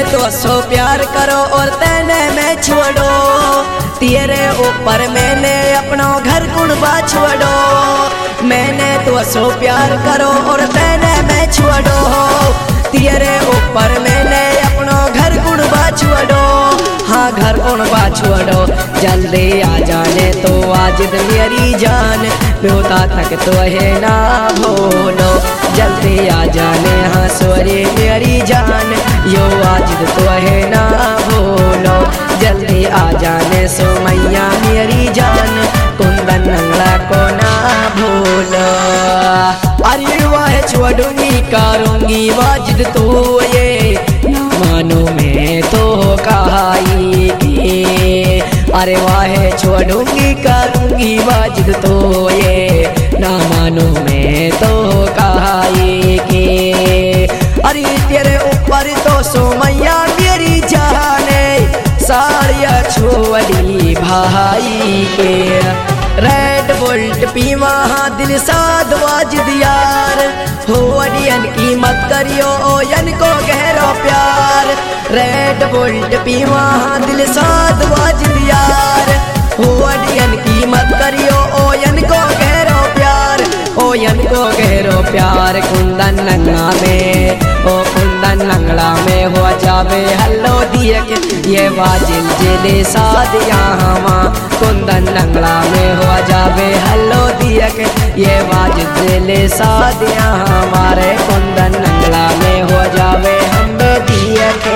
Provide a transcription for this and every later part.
तो सो प्यार करो और तेने मैं छोड़ो, तेरे ऊपर मैंने अपना घर कुणबा छोड़ो। मैंने तो सो प्यार करो और तेने मैं छोड़ो, तेरे ऊपर मैंने अपना घर कुणबा छोड़ो। हाँ घर कुणबा छोड़ो, जल्दी आ जाने तो वाजिद मेरी जान, बेहोता तक तो है ना भूलो। जल्दी आ जाने हाँ सोरे मेरी जान, यो वाजिद तो है ना भूलो। जल्दी आ जाने सुमैया मेरी जान, कुंदन नंगला को ना भूलो। अरे वाह छोड़ूंगी करूंगी वाजिद तो ये ना मानो मैं तो कहाई के। अरे वाह छोड़ूंगी करूंगी वाजिद तो ये ना मानो मैं तो कहाई के। अरे तेरे ऊपर तो सुमैया मेरी जाने, साड़िया छोड़ी भाई के। रेड बुल्ट पीवा हाँ दिल साध वाजिद यार, हो अडियन की मत करियो ओ यन को गहरो प्यार। रेड बुल्ट पीवा हाँ दिल साध वाजिद यार, हो अडियन की मत करियो ओ यन को गहरो प्यार, ओ यन को गहरो प्यार। कुंदन नंगला में ओ कुंदन नंगला में हो जावे हल्लो दिए के, ये वाजिल जिले साध यहाँ कुंदन नंगला में हो जावे हल्लो दिए के, ये वाजिल जिले साध यहाँ हमारे कुंदन नंगला में हो जावे हम दिए के।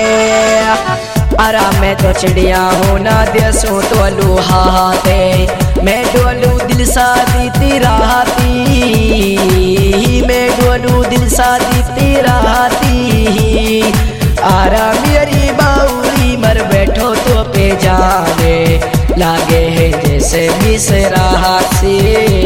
अरा मैं तो चिड़िया हूँ ना देसू तो लुहाते, मैं डोलू दिल सादी तिराती, मैं डोलू दिल सादी तिराती। आरा मेरी बाउली मर बैठो तो पे जाने, लागे है जैसे मिसरा से,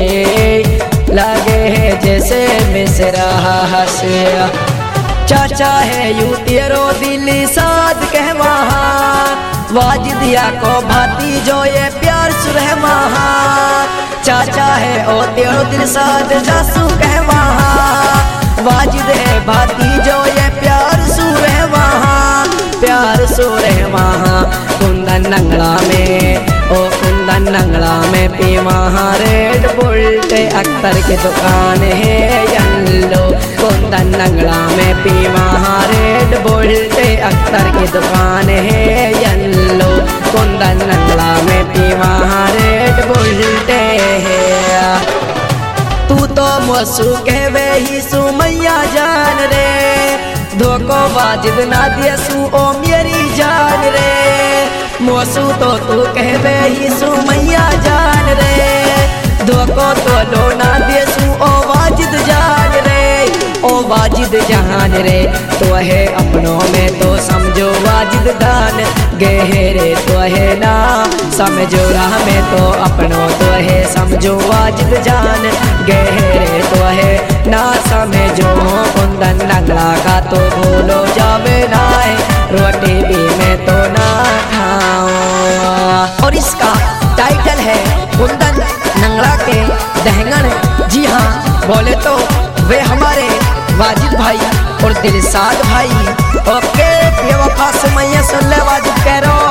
लागे है जैसे मिसरा से। चाचा है यू तेरो दिल साध कहवा, वाजिदिया को भाती जो ये प्यार सुरहमा। चाचा है ओ तेरो दिल साध जासू कहवा, वाजिद है भाती जो ये प्यार सुरहमा, प्यार सुरहमा। कुंदन नंगला में ओ कुंदन नंगला में पीवा रेड बुल्ट अख्तर की दुकान है यल्लो। कुंदन नंगला में पीवा रेड बुल्ट अख्तर की दुकान है यल्लो। कुंदन नंगला में पीवा रेड बुल्ट है। तू तो मोसू कहवे ही सुमैया जान रे, धोको वाजिद ना दियसू ओ मेरी जान रे। मोसू तो तू कहवे ही सुमैया जान रे, धोको तो लो ना दियसू ओ वाजिद जान रे, ओ वाजिद जान रे। तो है अपनों में तो समझो वाजिद दान, गहरे तो है ना समझो राह में तो अपनों तो है समझो वाजिद जान, गहरे तो है ना समझो। कुंदन नंगला का तो भूलो जावे ना, रोटी भी मैं तो ना खाऊं। और इसका टाइटल है कुंदन नंगला के दहंगन। जी हाँ बोले तो वे हमारे वाजिद भाई और दिलसाद भाई। ओके बेवफा सुमैया सुन ले वाजिद कह रहा।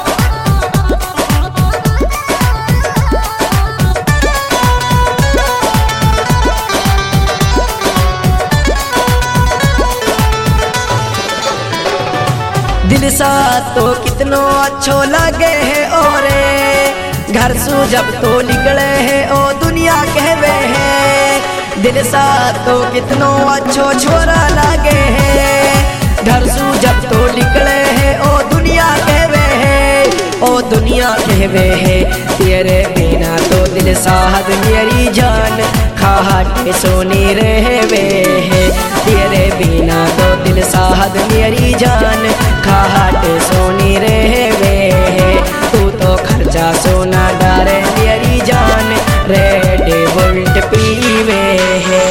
दिलसाद तो कितनो अच्छो लगे है ओरे, घर सू जब तो निकले है ओ दुनिया कहवे है। दिलसाद तो कितनो अच्छो छोरा लगे है, घर सू जब तो निकले है ओ दुनिया कहवे है, ओ दुनिया कहवे है। तेरे बिना तो दिलसाद मेरी जान, खाटे सोनी रहवे है। तेरे बिना तो दिलसाद मेरी जान, खाटे सोनी रहवे है। तू तो खर्चा सोना डारे मेरी जान, रेड बुल्ट पीवे है।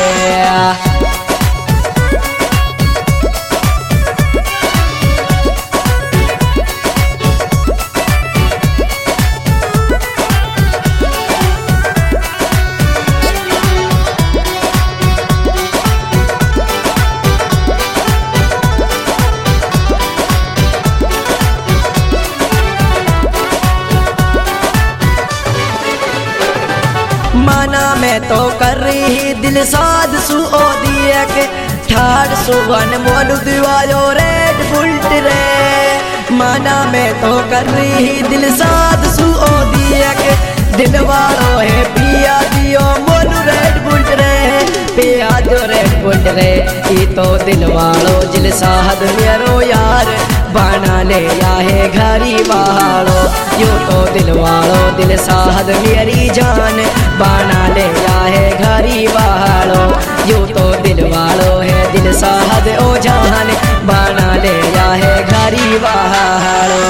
तो कर रही दिल साध सु ओ दिए के ठाड़ सुबन बोलू दिवालो रेड बुल्ट रे माना मैं तो कर रही दिल साध सु ओ दिए के दिल वालो है पिया दियो बोलू रेड बुल्ट रे पिया जो रेड बुल्ट रे ये तो दिल वालो जिल साहद मेरो यार बना ले या है घरी वालो यूं तो दिल वालो दिल साहद मेरी जान बना ले या है घरी वालो यूं तो दिल वालो है दिल साहद ओ जान बना ले या है घरी वालो।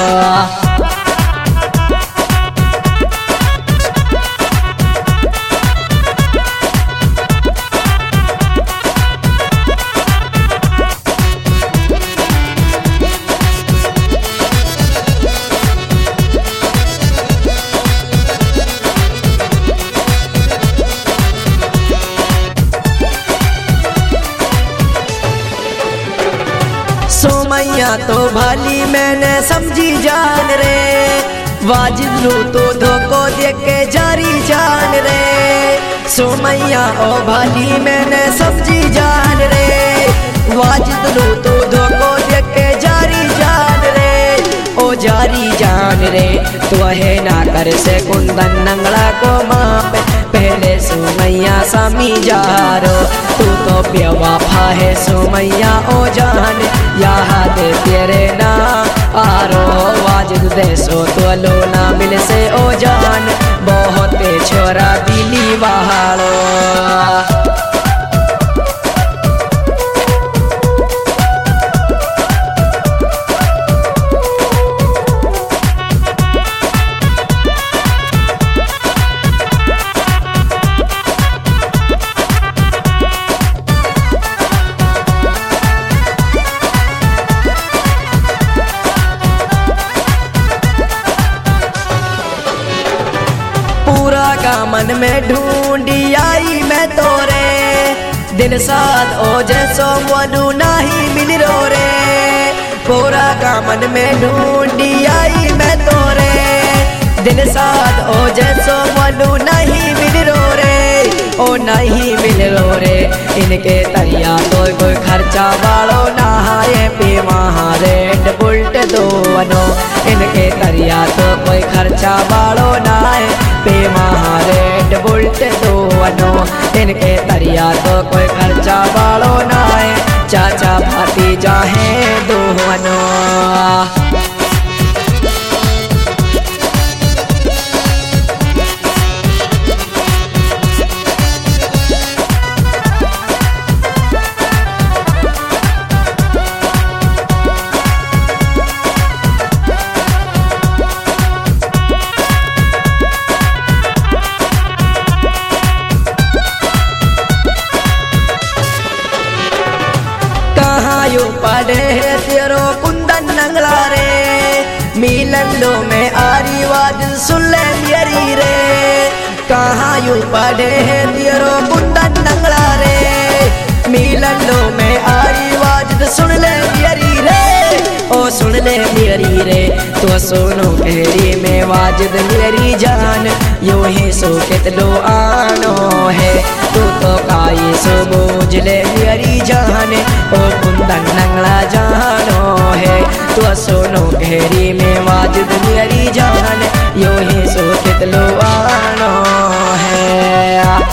सोमैया तो भाली मैंने समझी जान रे वाजिद लू तो धोखो दे के जारी जान रे सोमैया ओ भाली मैंने समझी जान रे वाजिद लू तो धोखो दे के जारी जान रे ओ जारी जान रे तो है ना कर से कुंदन नंगला को माप पहले सोमैया सामी जारो तू तो बेवफा है सोमैया ओ जान यहाँ दे तेरे ना आरो वाजिद दे सो तो लो ना मिल से ओ जान बहुत छोरा दिली वालो। मन में ढूंढी आई मैं तोरे दिल साथ ओ जैसो वनु नहीं मिल रो रे पूरा का मन में ढूंढी आई मैं तोरे दिल साथ ओ जैसो वनु नहीं मिल रो रे ओ नहीं मिल रो रे इनके तरिया तो कोई खर्चा वालो ना है पे वहाँ रेड बुल्ट दो वनो इनके तरिया तो कोई खर्चा वालो ना है पे वहाँ रेड बुल्ट दो वनो इनके तरिया तो कोई खर्चा वालो ना है चाचा भाती जाहे दो वनो। यो पड़े है तेरो कुंदन नंगला रे मिलंदो में आरी वाद सुन ले मेरी रे कहाँ यू पड़े है तेरो कुंदन नंगला रे मिलंदो में आरी वाद सुन ले मेरी रे ओ सुन ले मेरी रे तो सुनो घेरी में वाजिद मेरी जान यो ही सो कितलो आनो है तू तो काई सो बूझ ले मेरी जान ओ कुंदन नंगला जानो है तो सुनो घेरी में वाजिद मेरी जान यो ही सो कितलो आनो है।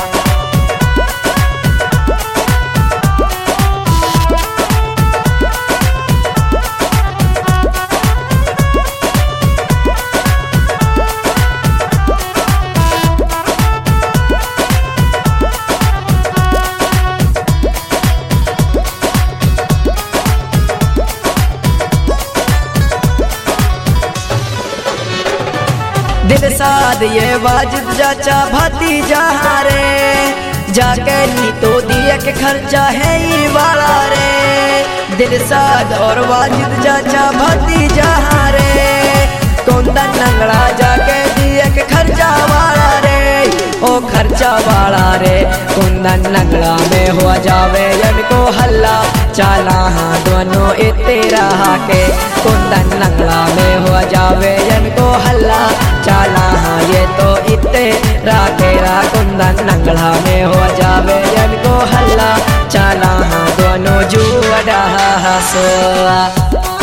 दिल साध ये वाजिद चाचा भाती जहाँ रे जाके नी तो दिए के खर्चा है ही वाला रे दिल साध और वाजिद चाचा भाती जहाँ रे कुंदन नंगला जाके दिए के खर्चा वाला रे ओ खर्चा वाला रे कुंदन नंगला में हो जावे इनको हल्ला चाला हाँ दोनों तेरा के कुंदन नंगला में हो जावे इनको हल्ला चाला हाँ ये तो इत्ते राकेरा कुंदन नंगला में हो जावे इनको हल्ला, चला हाँ दोनों जुड़ा हंसो।